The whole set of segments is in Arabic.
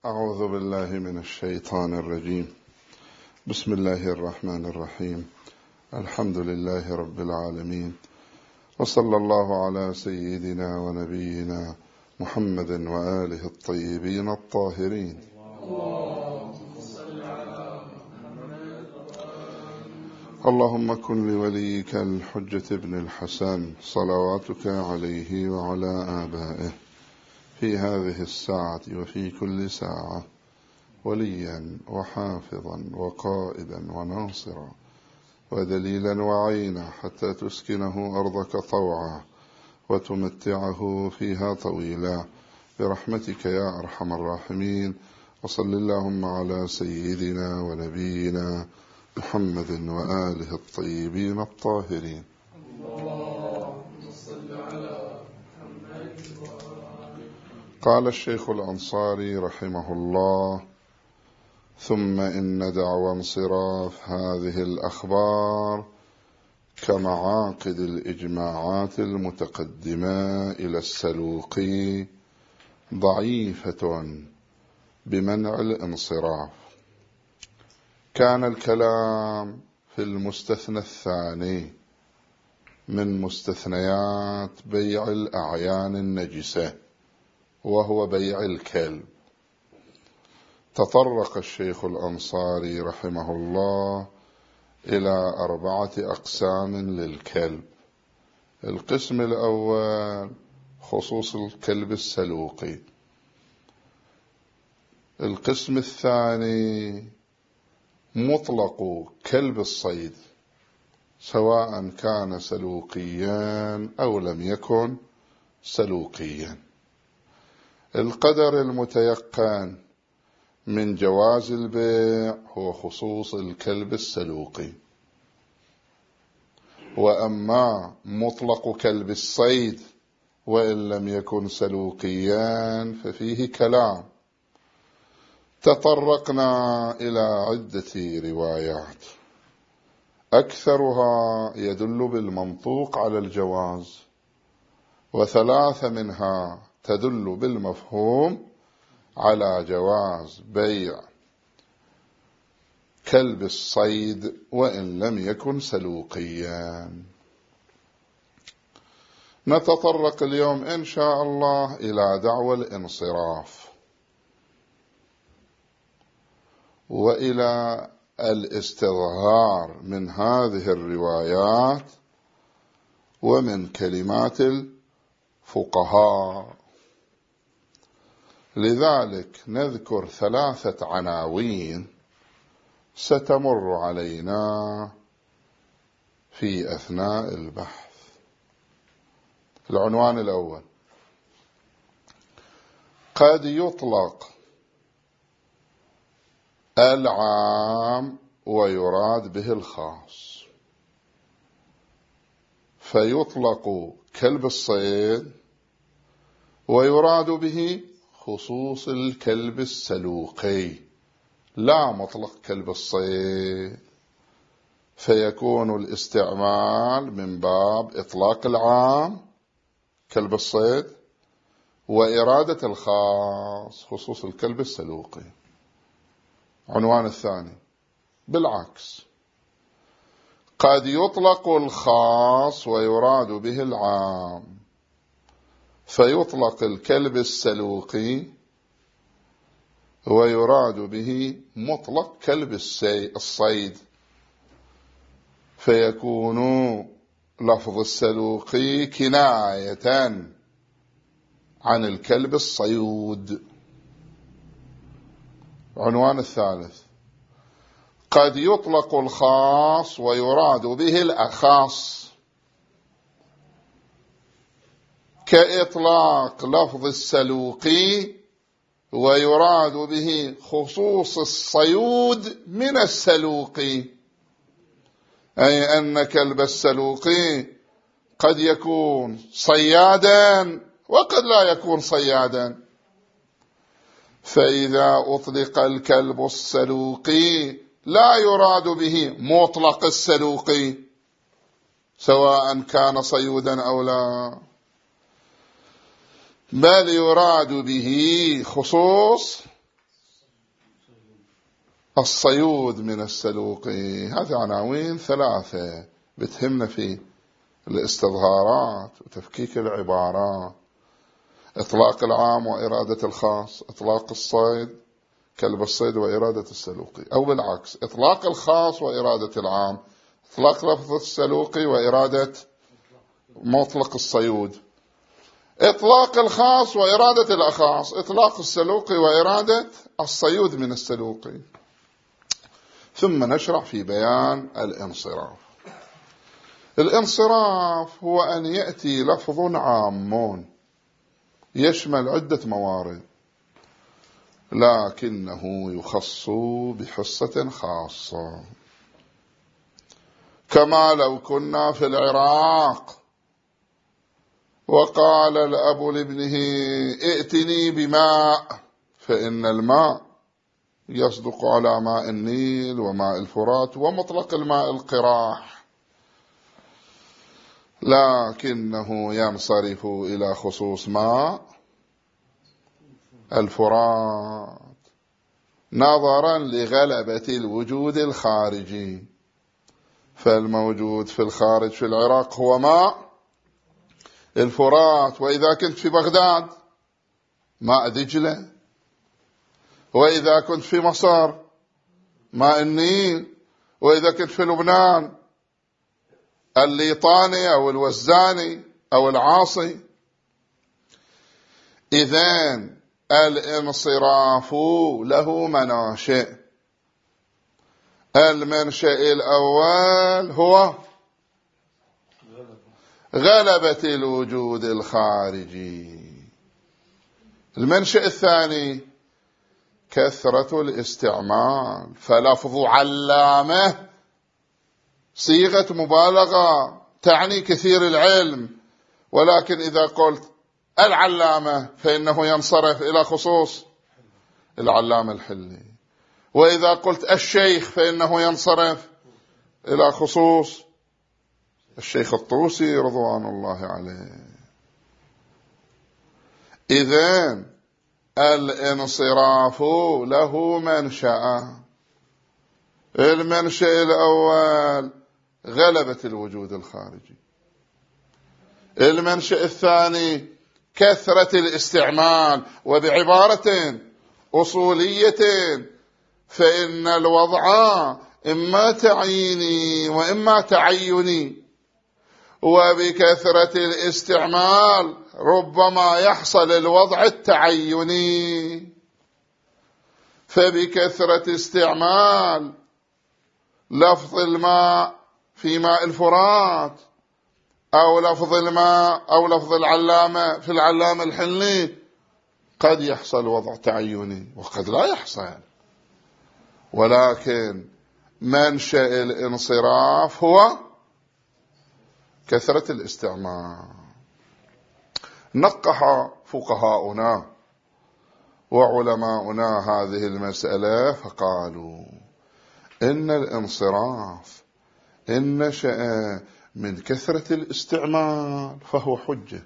أعوذ بالله من الشيطان الرجيم. بسم الله الرحمن الرحيم. الحمد لله رب العالمين، وصلى الله على سيدنا ونبينا محمد وآله الطيبين الطاهرين. اللهم كن لوليك الحجة ابن الحسن صلواتك عليه وعلى آبائه في هذه الساعة وفي كل ساعة وليا وحافظا وقائدا وناصرا ودليلا وعينا، حتى تسكنه أرضك طوعا وتمتعه فيها طويلا برحمتك يا أرحم الراحمين. وصل اللهم على سيدنا ونبينا محمد وآله الطيبين الطاهرين. قال الشيخ الأنصاري رحمه الله: ثم إن دعوى انصراف هذه الأخبار كمعاقد الإجماعات المتقدمة إلى السلوقي ضعيفة بمنع الانصراف. كان الكلام في المستثنى الثاني من مستثنيات بيع الأعيان النجسة، وهو بيع الكلب. تطرق الشيخ الأنصاري رحمه الله إلى 4 أقسام للكلب. القسم الأول خصوص الكلب السلوقي. القسم الثاني مطلق كلب الصيد، سواء كان سلوقيا أو لم يكن سلوقيا. القدر المتيقن من جواز البيع هو خصوص الكلب السلوقي. وأما مطلق كلب الصيد وإن لم يكن سلوقيا ففيه كلام. تطرقنا إلى عدة روايات، أكثرها يدل بالمنطوق على الجواز، و3 منها تدل بالمفهوم على جواز بيع كلب الصيد وإن لم يكن سلوقيا. نتطرق اليوم إن شاء الله إلى دعوى الانصراف وإلى الاستظهار من هذه الروايات ومن كلمات الفقهاء. لذلك نذكر 3 عناوين ستمر علينا في أثناء البحث. العنوان الأول: قد يطلق العام ويراد به الخاص، فيطلق كلب الصيد ويراد به خصوص الكلب السلوقي، لا مطلق كلب الصيد، فيكون الاستعمال من باب إطلاق العام كلب الصيد وإرادة الخاص خصوص الكلب السلوقي. عنوان الثاني بالعكس: قد يطلق الخاص ويراد به العام، فيطلق الكلب السلوقي ويراد به مطلق كلب الصيد، فيكون لفظ السلوقي كناية عن الكلب الصيود. عنوان الثالث: قد يطلق الخاص ويراد به الأخاص، كإطلاق لفظ السلوقي ويراد به خصوص الصيود من السلوقي، أي أن كلب السلوقي قد يكون صيادا وقد لا يكون صيادا. فإذا أطلق الكلب السلوقي لا يراد به مطلق السلوقي سواء كان صيودا أو لا، بل يراد به خصوص الصيود من السلوقي. هذه عناوين 3 بتهمنا في الاستظهارات وتفكيك العبارات. إطلاق العام وإرادة الخاص، إطلاق الصيد كلب الصيد وإرادة السلوقي، أو بالعكس إطلاق الخاص وإرادة العام، إطلاق لفظ السلوقي وإرادة مطلق الصيود، إطلاق الخاص وإرادة الأخاص، إطلاق السلوقي وإرادة الصيود من السلوقي. ثم نشرع في بيان الانصراف. الانصراف هو أن يأتي لفظ عام يشمل عدة موارد لكنه يخص بحصة خاصة، كما لو كنا في العراق وقال الأب لابنه ائتني بماء، فإن الماء يصدق على ماء النيل وماء الفرات ومطلق الماء القراح، لكنه ينصرف إلى خصوص ماء الفرات نظرا لغلبة الوجود الخارجي. فالموجود في الخارج في العراق هو ماء الفرات، وإذا كنت في بغداد ماء دجلة، وإذا كنت في مصر ماء النيل، وإذا كنت في لبنان الليطاني أو الوزاني أو العاصي. إذن الانصراف له مناشئ. المنشأ الأول هو غلبة الوجود الخارجي. المنشأ الثاني كثرة الاستعمال. فلفظ علامة صيغة مبالغة تعني كثير العلم، ولكن إذا قلت العلامة فإنه ينصرف إلى خصوص العلامة الحلي، وإذا قلت الشيخ فإنه ينصرف إلى خصوص الشيخ الطوسي رضوان الله عليه. إذن الانصراف له منشأ. المنشأ الأول غلبة الوجود الخارجي. المنشأ الثاني كثرة الاستعمال. وبعبارة أصولية فإن الوضع إما تعييني وإما تعيني، وبكثرة الاستعمال ربما يحصل الوضع التعيني. فبكثرة استعمال لفظ الماء في ماء الفرات، أو لفظ الماء أو لفظ العلامة في العلامة الحلي، قد يحصل وضع تعيني وقد لا يحصل. ولكن منشأ الانصراف هو كثرة الاستعمال. نقح فقهاؤنا وعلماؤنا هذه المسألة فقالوا إن الانصراف إن نشأ من كثرة الاستعمال فهو حجة،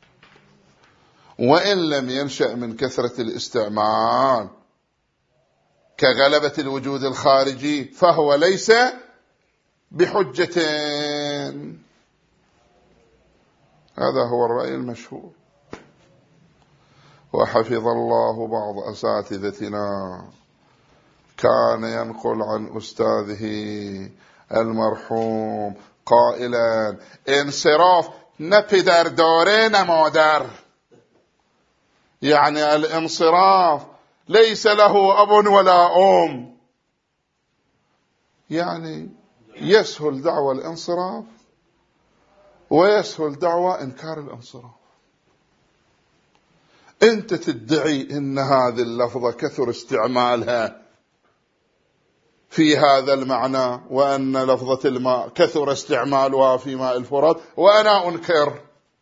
وإن لم ينشأ من كثرة الاستعمال كغلبة الوجود الخارجي فهو ليس بحجة. هذا هو الرأي المشهور. وحفظ الله بعض أساتذتنا كان ينقل عن أستاذه المرحوم قائلا انصراف نپدر داره نمادر، يعني الانصراف ليس له أب ولا أم. يعني يسهل دعوى الانصراف ويسهل دعوى إنكار الانصراف. أنت تدعي إن هذه اللفظة كثر استعمالها في هذا المعنى، وأن لفظة الماء كثر استعمالها في ماء الفرات، وأنا أنكر.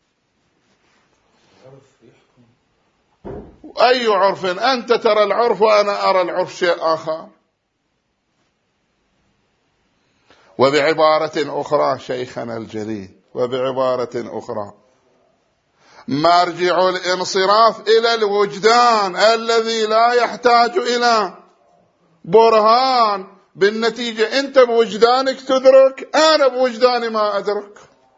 أي عرف؟ أنت ترى العرف وأنا أرى العرف شيء آخر. وبعبارة أخرى شيخنا الجليل، وبعبارة أخرى مرجع الانصراف إلى الوجدان الذي لا يحتاج إلى برهان، بالنتيجة أنت بوجدانك تدرك، أنا بوجداني ما أدرك.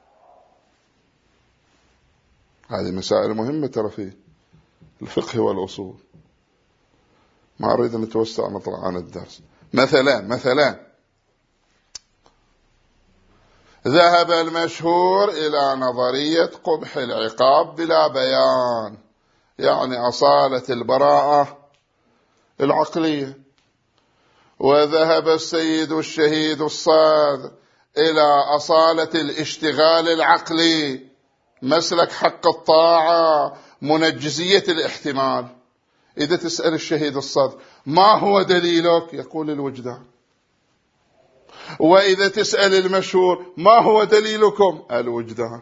هذه مسائل مهمة ترى في الفقه والأصول. ما أريد أن نتوسع نطلع عن الدرس. مثلا ذهب المشهور إلى نظرية قبح العقاب بلا بيان، يعني أصالة البراءة العقلية، وذهب السيد الشهيد الصادق إلى أصالة الاشتغال العقلي، مسلك حق الطاعة، منجزية الاحتمال. إذا تسأل الشهيد الصادق ما هو دليلك؟ يقول الوجدان. وإذا تسأل المشهور ما هو دليلكم؟ الوجدان.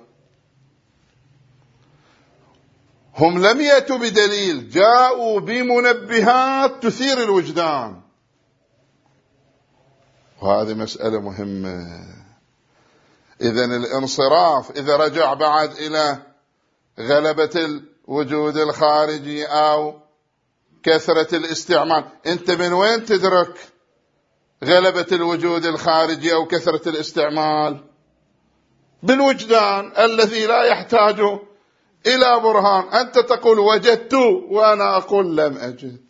هم لم يأتوا بدليل، جاءوا بمنبهات تثير الوجدان، وهذه مسألة مهمة. إذن الانصراف إذا رجع بعد إلى غلبة الوجود الخارجي أو كثرة الاستعمال، أنت من وين تدرك غلبة الوجود الخارجي أو كثرة الاستعمال؟ بالوجدان الذي لا يحتاج إلى برهان. أنت تقول وجدت وأنا أقول لم أجد.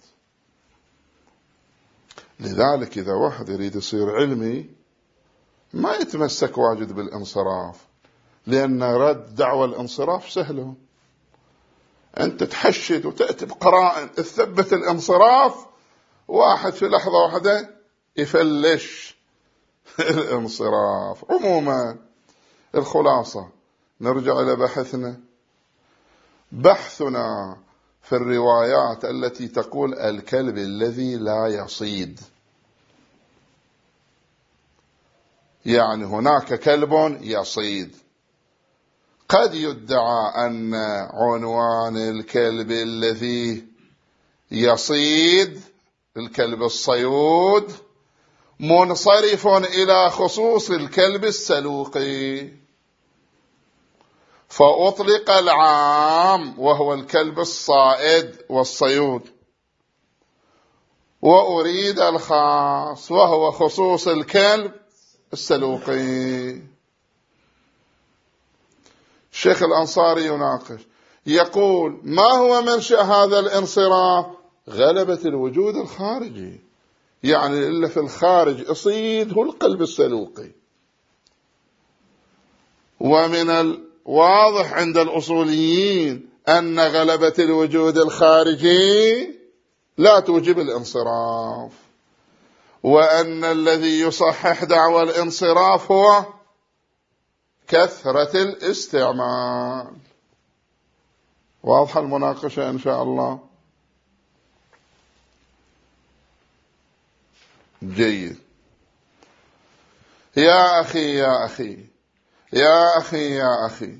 لذلك إذا واحد يريد يصير علمي ما يتمسك واجد بالانصراف، لأن رد دعوى الانصراف سهل. أنت تحشد وتأتي بقرائن تثبت الانصراف، واحد في لحظة واحدة يفلش الانصراف. عموما الخلاصة نرجع إلى بحثنا في الروايات التي تقول الكلب الذي لا يصيد، يعني هناك كلب يصيد. قد يدعى أن عنوان الكلب الذي يصيد، الكلب الصيود، منصرف إلى خصوص الكلب السلوقي، فأطلق العام وهو الكلب الصائد والصيود، وأريد الخاص وهو خصوص الكلب السلوقي. الشيخ الأنصاري يناقش، يقول ما هو منشأ هذا الانصراف؟ غلبة الوجود الخارجي، يعني إلا في الخارج أصيد هو القلب السلوقي. ومن الواضح عند الأصوليين أن غلبة الوجود الخارجي لا توجب الانصراف، وأن الذي يصحح دعوى الانصراف هو كثرة الاستعمال. واضحة المناقشة إن شاء الله؟ جيد. يا أخي يا أخي يا أخي يا أخي،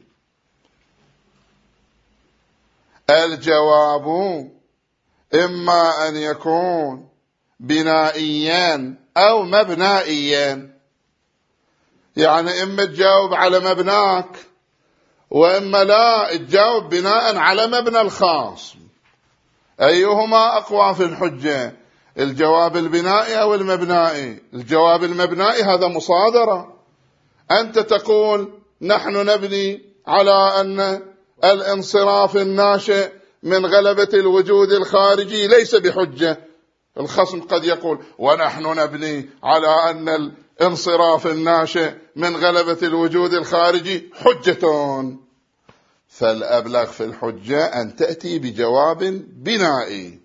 الجواب إما أن يكون بنائيا أو مبنائيا، يعني إما تجاوب على مبناك وإما لا تجاوب بناء على مبنى الخاص. أيهما أقوى في الحجة، الجواب البنائي أو المبنائي؟ الجواب المبنائي هذا مصادرة. أنت تقول نحن نبني على أن الانصراف الناشئ من غلبة الوجود الخارجي ليس بحجة. الخصم قد يقول ونحن نبني على أن الانصراف الناشئ من غلبة الوجود الخارجي حجة. فالأبلغ في الحجة أن تأتي بجواب بنائي.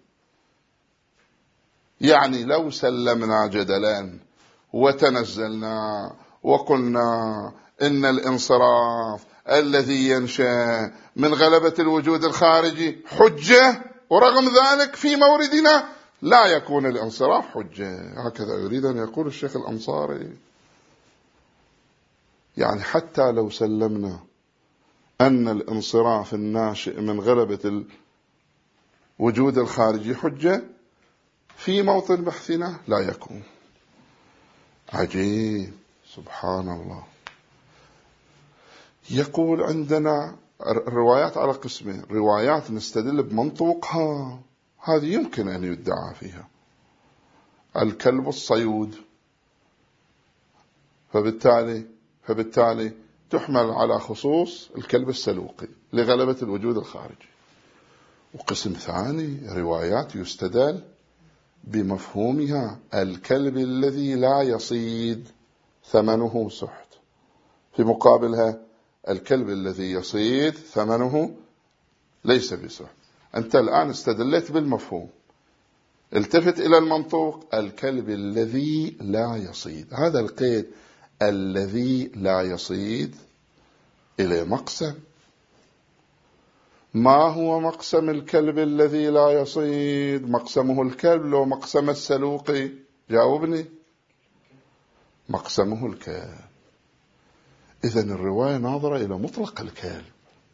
يعني لو سلمنا جدلا وتنزلنا وقلنا إن الانصراف الذي ينشأ من غلبة الوجود الخارجي حجة، ورغم ذلك في موردنا لا يكون الانصراف حجة، هكذا يريد أن يقول الشيخ الأنصاري. يعني حتى لو سلمنا أن الانصراف الناشئ من غلبة الوجود الخارجي حجة، في موطن بحثنا لا يكون. عجيب، سبحان الله. يقول عندنا الروايات على قسمين، روايات نستدل بمنطوقها، هذه يمكن أن يدعى فيها الكلب الصيود، فبالتالي تحمل على خصوص الكلب السلوقي لغلبة الوجود الخارجي. وقسم ثاني روايات يستدل بمفهومها، الكلب الذي لا يصيد ثمنه سحت، في مقابلها الكلب الذي يصيد ثمنه ليس بسحت. أنت الآن استدلت بالمفهوم، التفت إلى المنطوق، الكلب الذي لا يصيد، هذا القيد الذي لا يصيد إلى مقسم. ما هو مقسم الكلب الذي لا يصيد؟ مقسمه الكلب لو مقسم السلوقي؟ جاوبني. مقسمه الكلب. إذن الرواية ناظرة إلى مطلق الكلب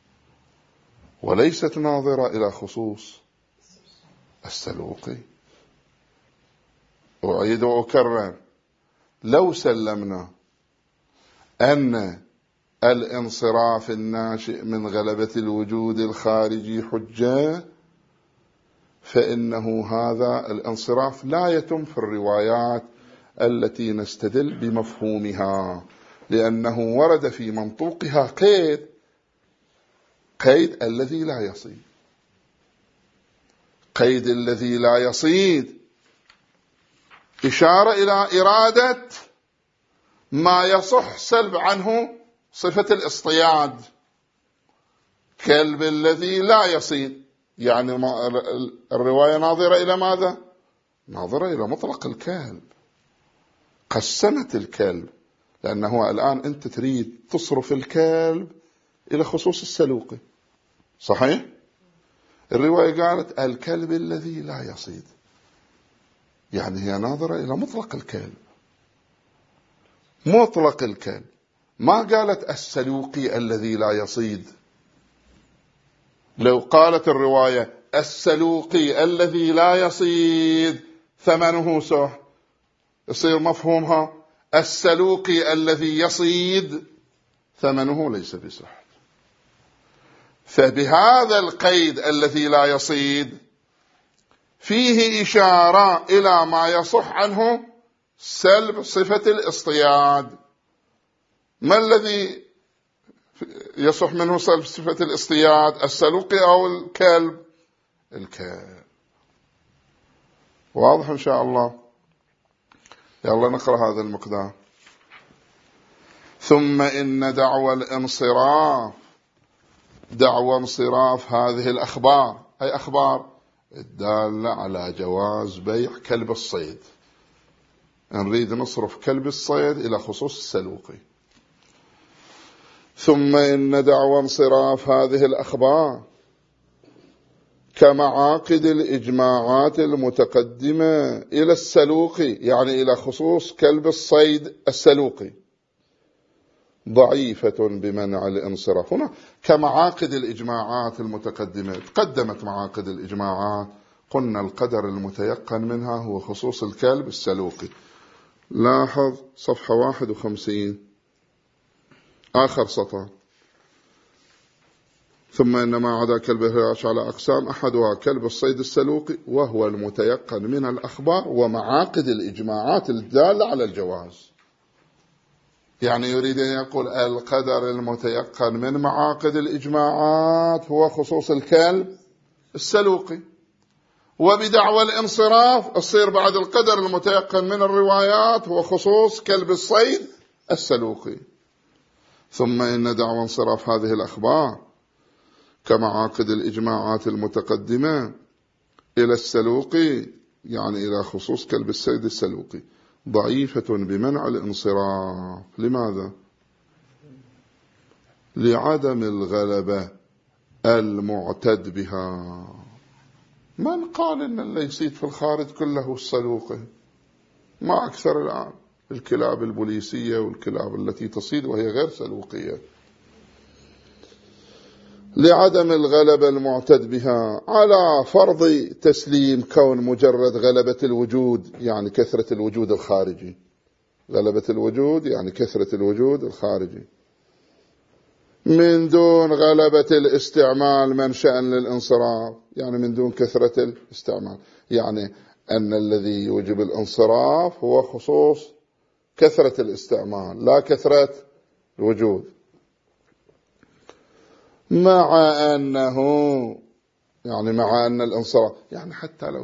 وليست ناظرة إلى خصوص السلوقي. أعيد وأكرر، لو سلمنا أن الانصراف الناشئ من غلبة الوجود الخارجي حجة، فإنه هذا الانصراف لا يتم في الروايات التي نستدل بمفهومها، لأنه ورد في منطوقها قيد الذي لا يصيد. قيد الذي لا يصيد إشارة إلى إرادة ما يصح سلب عنه صفة الاصطياد. كلب الذي لا يصيد، يعني الرواية ناظرة إلى ماذا؟ ناظرة إلى مطلق الكلب، قسمت الكلب، لأنه الآن أنت تريد تصرف الكلب إلى خصوص السلوقي، صحيح؟ الرواية قالت الكلب الذي لا يصيد، يعني هي ناظرة إلى مطلق الكلب، مطلق الكلب، ما قالت السلوقي الذي لا يصيد. لو قالت الرواية السلوقي الذي لا يصيد ثمنه سح، يصير مفهومها السلوقي الذي يصيد ثمنه ليس بسح. فبهذا القيد الذي لا يصيد فيه إشارة إلى ما يصح عنه سلب صفة الاصطياد. ما الذي يصح منه سلب صفة الاصطياد؟ السلوقي أو الكلب؟ الكلب. واضح إن شاء الله؟ يلا نقرأ هذا المقدار. ثم إن دعوى الانصراف، دعوى انصراف هذه الأخبار، أي أخبار الدالة على جواز بيع كلب الصيد، نريد نصرف كلب الصيد إلى خصوص السلوقي. ثم إن دعوى انصراف هذه الأخبار كمعاقد الإجماعات المتقدمة إلى السلوقي، يعني إلى خصوص كلب الصيد السلوقي، ضعيفة بمنع الانصراف. هنا كمعاقد الإجماعات المتقدمة، تقدمت معاقد الإجماعات، قلنا القدر المتيقن منها هو خصوص الكلب السلوقي. لاحظ صفحة 51 آخر سطر. ثم إن ما عدا كلب الهراش على أقسام، أحدها كلب الصيد السلوقي وهو المتيقن من الأخبار ومعاقد الإجماعات الدالة على الجواز. يعني يريد أن يقول القدر المتيقن من معاقد الإجماعات هو خصوص الكلب السلوقي، وبدعوى الانصراف الصير بعد القدر المتيقن من الروايات هو خصوص كلب الصيد السلوقي. ثم إن دعوى انصراف هذه الأخبار كمعاقد الإجماعات المتقدمة إلى السلوقي، يعني إلى خصوص كلب الصيد السلوقي، ضعيفة بمنع الانصراف. لماذا؟ لعدم الغلبة المعتد بها. من قال إن اللي يصيد في الخارج كله السلوقي؟ ما أكثر الآن الكلاب البوليسية والكلاب التي تصيد وهي غير سلوقية. لعدم الغلبة المعتد بها، على فرض تسليم كون مجرد غلبة الوجود يعني كثرة الوجود الخارجي، غلبة الوجود يعني كثرة الوجود الخارجي، من دون غلبة الاستعمال منشأ للانصراف، يعني من دون كثرة الاستعمال، يعني أن الذي يوجب الانصراف هو خصوص كثرة الاستعمال لا كثرة الوجود، مع أنه يعني مع أن الانصراف يعني حتى لو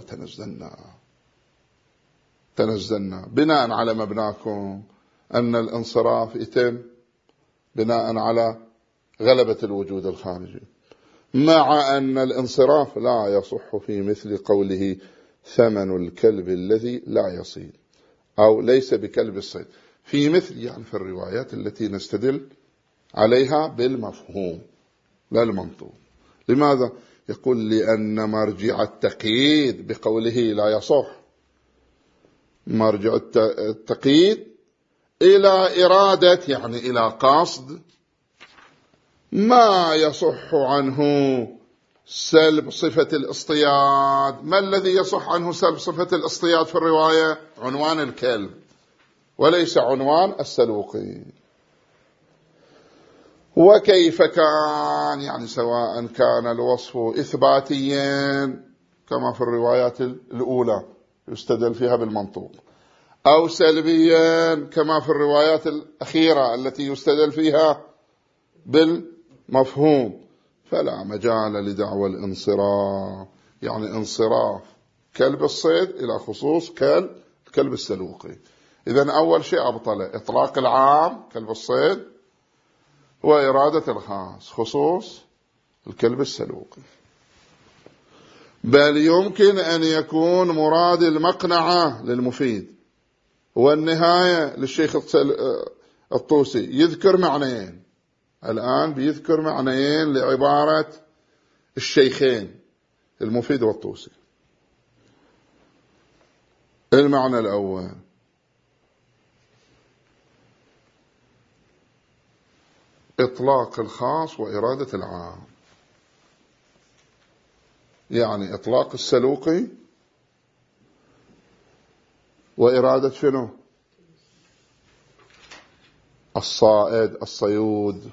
تنزلنا بناء على مبناكم أن الانصراف يتم بناء على غلبة الوجود الخارجي، مع أن الانصراف لا يصح في مثل قوله ثمن الكلب الذي لا يصيد أو ليس بكلب الصيد، في مثل يعني في الروايات التي نستدل عليها بالمفهوم لا المنطوق. لماذا؟ يقول لأن مرجع التقييد بقوله لا يصح، مرجع التقييد إلى إرادة يعني إلى قصد ما يصح عنه سلب صفة الاصطياد. ما الذي يصح عنه سلب صفة الاصطياد في الرواية؟ عنوان الكلب وليس عنوان السلوقي. وكيف كان يعني سواء كان الوصف إثباتيا كما في الروايات الأولى يستدل فيها بالمنطوق، أو سلبيا كما في الروايات الأخيرة التي يستدل فيها بالمفهوم، فلا مجال لدعوى الانصراف، يعني انصراف كلب الصيد إلى خصوص كلب السلوقي. إذن أول شيء أبطله إطلاق العام كلب الصيد وإرادة الخاص خصوص الكلب السلوقي. بل يمكن أن يكون مراد المقنعة للمفيد والنهاية للشيخ الطوسي يذكر معنيين، الآن بيذكر معنيين لعبارة الشيخين المفيد والطوسي. المعنى الأول إطلاق الخاص وإرادة العام، يعني إطلاق السلوقي وإرادة شنو؟ الصائد الصيود.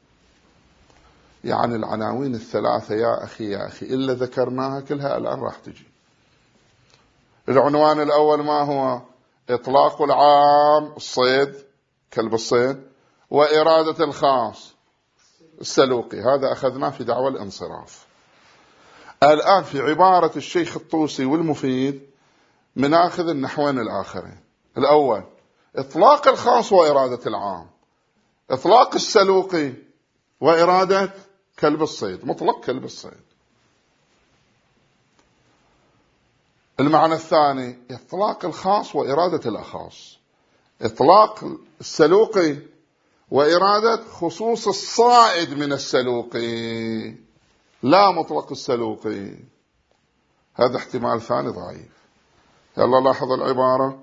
يعني العناوين الثلاثة يا أخي إلا ذكرناها كلها الآن راح تجي. العنوان الأول ما هو؟ إطلاق العام الصيد كلب الصيد وإرادة الخاص السلوقي، هذا أخذناه في دعوى الانصراف. الآن في عبارة الشيخ الطوسي والمفيد مناخذ النحوين الآخرين. الأول إطلاق الخاص وإرادة العام، إطلاق السلوقي وإرادة كلب الصيد، مطلق كلب الصيد. المعنى الثاني إطلاق الخاص وإرادة الأخاص، إطلاق السلوقي وإرادة خصوص الصائد من السلوقي لا مطلق السلوقي. هذا احتمال ثاني ضعيف. يلا لاحظ العبارة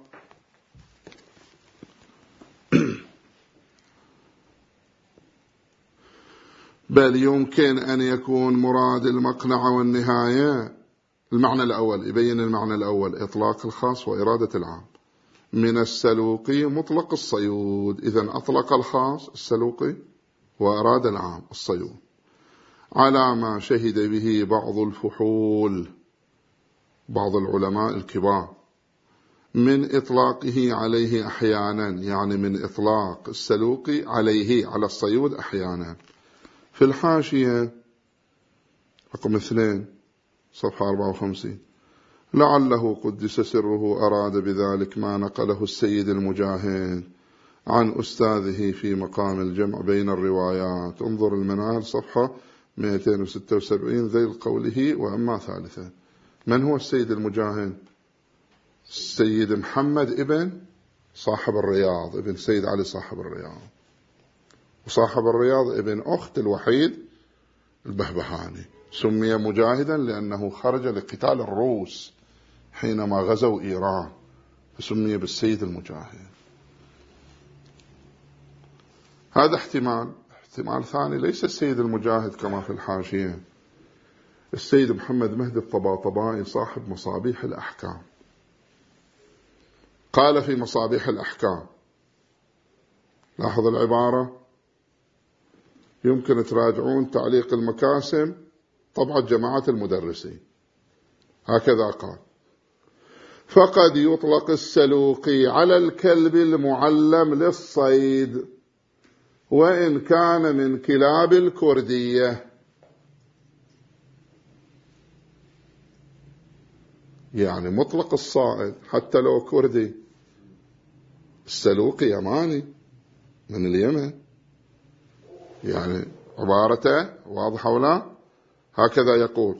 بل يمكن أن يكون مراد المقنعة والنهاية. المعنى الأول يبين المعنى الأول إطلاق الخاص وإرادة العام من السلوقي مطلق الصيود، إذن أطلق الخاص السلوقي وأراد العام الصيود على ما شهد به بعض الفحول بعض العلماء الكبار من إطلاقه عليه أحيانا، يعني من إطلاق السلوقي عليه على الصيود أحيانا. في الحاشية رقم 2 صفحة 54 لعله قدس سره أراد بذلك ما نقله السيد المجاهد عن أستاذه في مقام الجمع بين الروايات. انظر المنال صفحة 276 ذيل قوله وأما ثالثا. من هو السيد المجاهد؟ السيد محمد ابن صاحب الرياض، ابن سيد علي صاحب الرياض، وصاحب الرياض ابن أخت الوحيد البهبهاني. سمي مجاهدا لأنه خرج لقتال الروس حينما غزوا إيران، فسمي بالسيد المجاهد. هذا احتمال ثاني ليس السيد المجاهد كما في الحاشية، السيد محمد مهدي الطباطبائي صاحب مصابيح الأحكام. قال في مصابيح الأحكام، لاحظ العبارة، يمكن تراجعون تعليق المكاسم طبعة جماعة المدرسين، هكذا قال: فقد يطلق السلوقي على الكلب المعلم للصيد وإن كان من كلاب الكردية. يعني مطلق الصائد حتى لو كردي، السلوقي يماني من اليمن، يعني عبارته واضحة ولا؟ هكذا يقول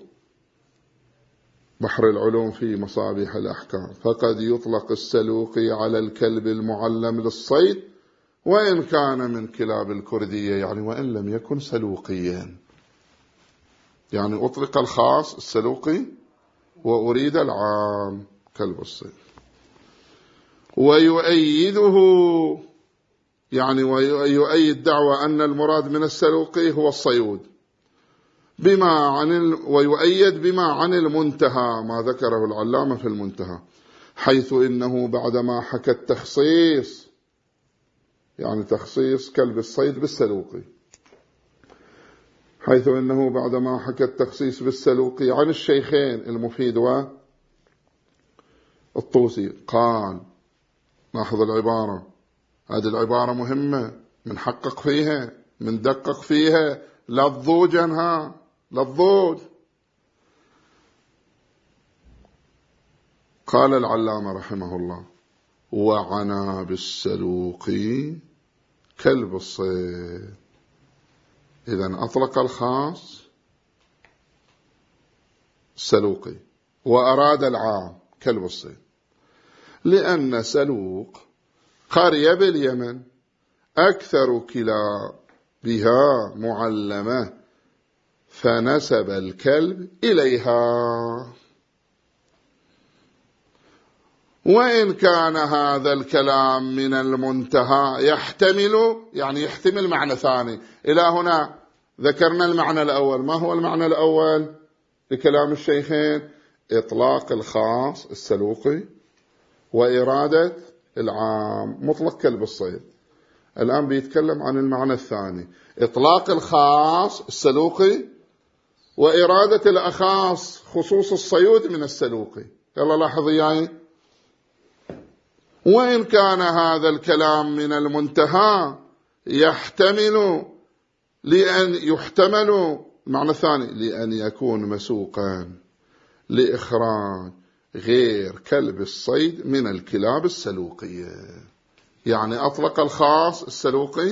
بحر العلوم في مصابيح الأحكام: فقد يطلق السلوقي على الكلب المعلم للصيد وإن كان من كلاب الكردية، يعني وإن لم يكن سلوقيا. يعني أطلق الخاص السلوقي وأريد العام كلب الصيد. ويؤيده، يعني ويؤيد دعوى أن المراد من السلوقي هو الصيود ويؤيد بما عن المنتهى، ما ذكره العلامة في المنتهى، حيث إنه بعدما حكى التخصيص، يعني تخصيص كلب الصيد بالسلوقي، حيث إنه بعدما حكى التخصيص بالسلوقي عن الشيخين المفيد والطوسي قال، لاحظ العبارة، هذه العبارة مهمة، منحقق فيها، مندقق فيها، للضوجا للضوج. قال العلامة رحمه الله: وعنا بالسلوقي كلب الصيد. إذن أطلق الخاص السلوقي وأراد العام كلب الصيد، لأن سلوق قرية باليمن أكثر كلابها معلمة، فنسب الكلب إليها. وإن كان هذا الكلام من المنتهى يحتمل، يعني يحتمل معنى ثاني. إلى هنا ذكرنا المعنى الأول. ما هو المعنى الأول لكلام الشيخين؟ إطلاق الخاص السلوقي وإرادة العام مطلق كلب الصيد. الآن بيتكلم عن المعنى الثاني: إطلاق الخاص السلوقي وإرادة الأخاص خصوص الصيود من السلوقي. يلا لاحظ إياي: وإن كان هذا الكلام من المنتهى يحتمل المعنى الثاني لأن يكون مسوقا لإخراج غير كلب الصيد من الكلاب السلوقية. يعني أطلق الخاص السلوقي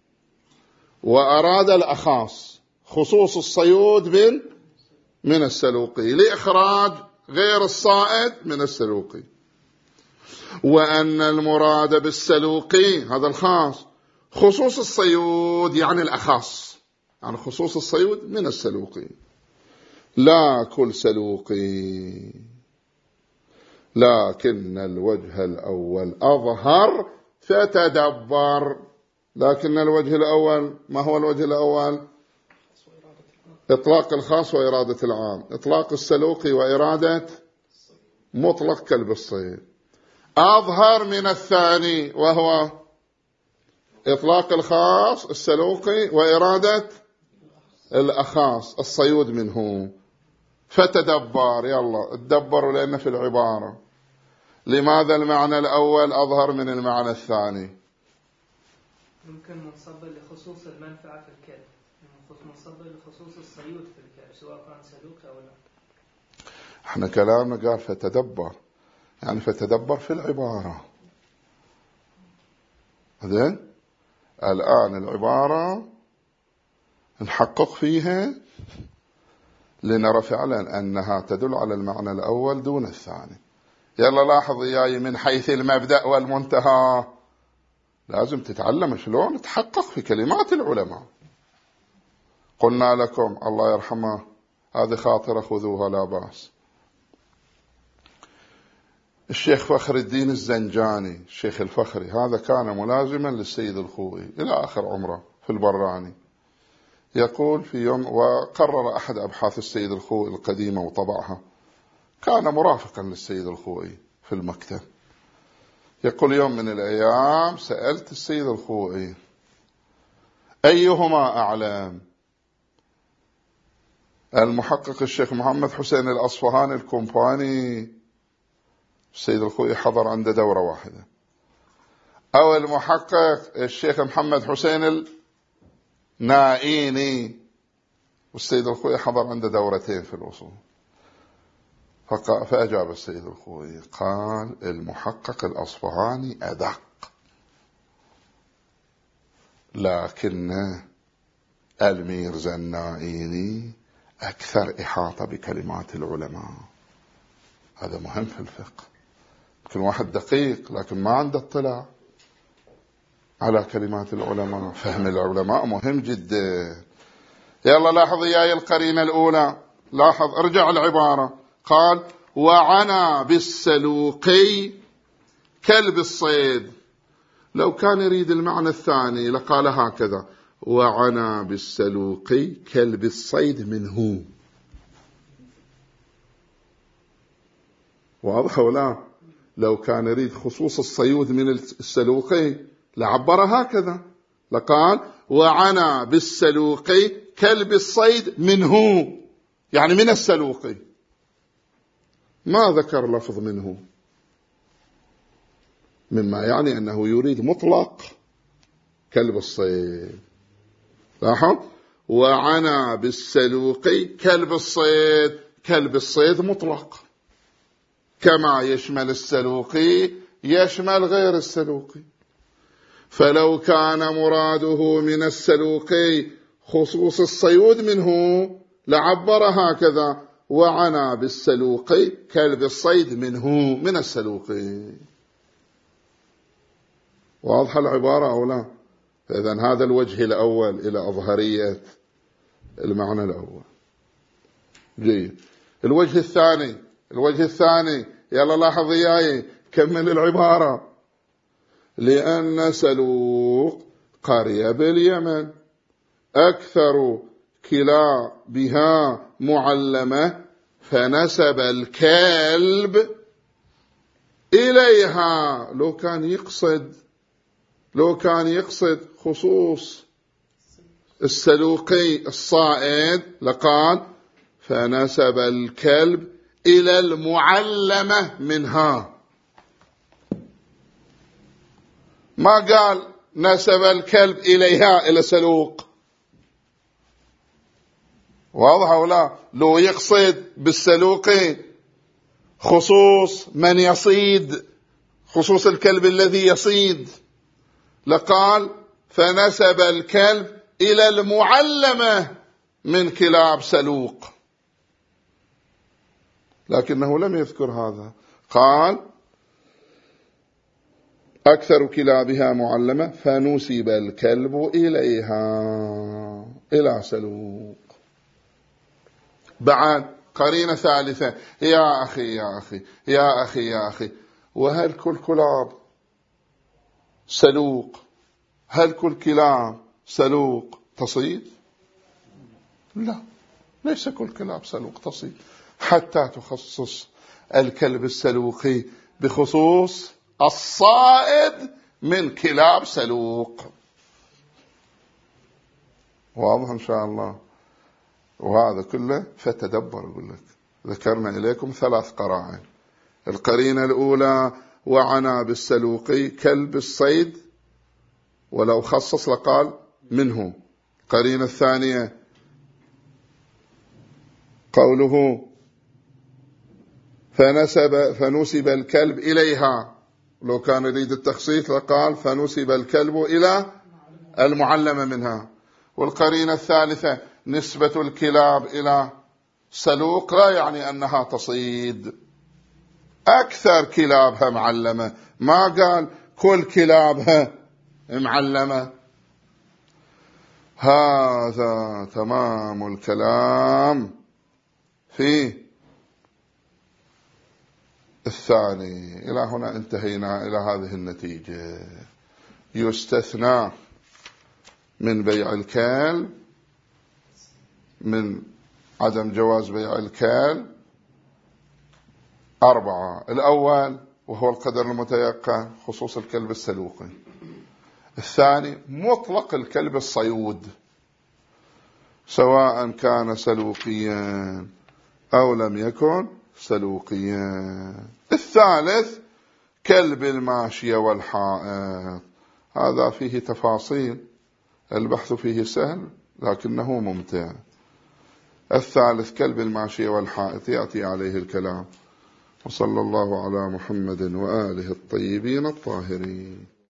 وأراد الأخاص خصوص الصيود من السلوقي لإخراج غير الصائد من السلوقي. وأن المراد بالسلوقي هذا الخاص خصوص الصيود، يعني الأخاص، يعني خصوص الصيود من السلوقي، لا كل سلوقي. لكن الوجه الأول أظهر فتدبر. لكن الوجه الأول، ما هو الوجه الأول؟ إطلاق الخاص وإرادة العام، إطلاق السلوقي وإرادة مطلق كلب الصيد، أظهر من الثاني وهو إطلاق الخاص السلوقي وإرادة الأخاص الصيود منه. فتدبر، يلا تدبروا، لأن في العبارة لماذا المعنى الأول أظهر من المعنى الثاني؟ ممكن منصب لخصوص المنفعة في الكلب، منصب لخصوص الصيود في الكلب سواء كان سلوك أو لا. احنا كلامنا قال فتدبر، يعني فتدبر في العبارة. زين، الآن العبارة نحقق فيها لنرى فعلا أنها تدل على المعنى الأول دون الثاني. يلا لاحظ إياي من حيث المبدأ والمنتهى لازم تتعلم شلون تحقق في كلمات العلماء. قلنا لكم الله يرحمه هذه خاطرة خذوها لا بأس. الشيخ فخر الدين الزنجاني، الشيخ الفخري، هذا كان ملازما للسيد الخوئي إلى آخر عمره في البراني. يقول في يوم، وقرر أحد أبحاث السيد الخوئي القديمة وطبعها، كان مرافقا للسيد الخوئي في المكتب. يقول يوم من الأيام سألت السيد الخوئي أيهما أعلم، المحقق الشيخ محمد حسين الأصفهاني الكومباني السيد الخوئي حضر عنده دورة واحدة، أو المحقق الشيخ محمد حسين النائيني، والسيد الخوئي حضر عنده دورتين في الأصول. فأجاب السيد الخوئي قال المحقق الأصفهاني أدق، لكن الميرزا النائيني أكثر إحاطة بكلمات العلماء. هذا مهم في الفقه. يمكن واحد دقيق لكن ما عنده اطلاع على كلمات العلماء. فهم العلماء مهم جدا. يلا لاحظ يا القرينة الأولى، لاحظ ارجع العبارة، قال وعنى بالسلوقي كلب الصيد. لو كان يريد المعنى الثاني لقال هكذا وعنى بالسلوقي كلب الصيد منه. واضح ولا؟ لو كان يريد خصوص الصيود من السلوقي لعبر هكذا، لقال وعنى بالسلوقي كلب الصيد منه، يعني من السلوقي، ما ذكر لفظ منه، مما يعني أنه يريد مطلق كلب الصيد. لاحظ وعنى بالسلوقي كلب الصيد، كلب الصيد مطلق، كما يشمل السلوقي يشمل غير السلوقي. فلو كان مراده من السلوقي خصوص الصيود منه لعبر هكذا وعنى بالسلوقي كلب الصيد منه، من السلوقي. واضح العبارة أو لا؟ فإذن هذا الوجه الأول إلى أظهرية المعنى الأول. جيد. الوجه الثاني يلا لاحظ إياي، كمل العبارة. لأن سلوق قرية باليمن أكثر كلابها معلمة فنسب الكلب إليها. لو كان يقصد خصوص السلوقي الصائد لقال فنسب الكلب إلى المعلمة منها، ما قال نسب الكلب إليها إلى سلوق. واضح أو لا؟ لو يقصد بالسلوقي خصوص من يصيد، خصوص الكلب الذي يصيد، لقال فنسب الكلب إلى المعلمة من كلاب سلوق، لكنه لم يذكر هذا. قال أكثر كلابها معلمة فنسب الكلب إليها إلى سلوق. بعد قرينة ثالثة، يا أخي وهل كل كلاب سلوق، هل كل كلاب سلوق تصيد؟ لا، ليس كل كلاب سلوق تصيد، حتى تخصص الكلب السلوقي بخصوص الصائد من كلاب سلوق. واضح إن شاء الله؟ وهذا كله فتدبر. أقول لك ذكرنا إليكم 3 قرائن. القرينة الأولى وعنى بالسلوقي كلب الصيد، ولو خصص لقال منه. القرينة الثانية قوله فنسب الكلب إليها، لو كان يريد التخصيص لقال فنسب الكلب إلى المعلمة منها. والقرينة الثالثة نسبة الكلاب إلى سلوق لا يعني أنها تصيد، أكثر كلابها معلمة، ما قال كل كلابها معلمة. هذا تمام الكلام في الثاني. إلى هنا انتهينا إلى هذه النتيجة. يستثنى من بيع الكلب، من عدم جواز بيع الكلب 4. الأول وهو القدر المتيقن خصوص الكلب السلوقي. الثاني مطلق الكلب الصيود سواء كان سلوقيا أو لم يكن سلوقيا. الثالث كلب الماشية والحائط، هذا فيه تفاصيل، البحث فيه سهل لكنه ممتع. الثالث كلب الماشية والحائط يأتي عليه الكلام. وصلى الله على محمد وآله الطيبين الطاهرين.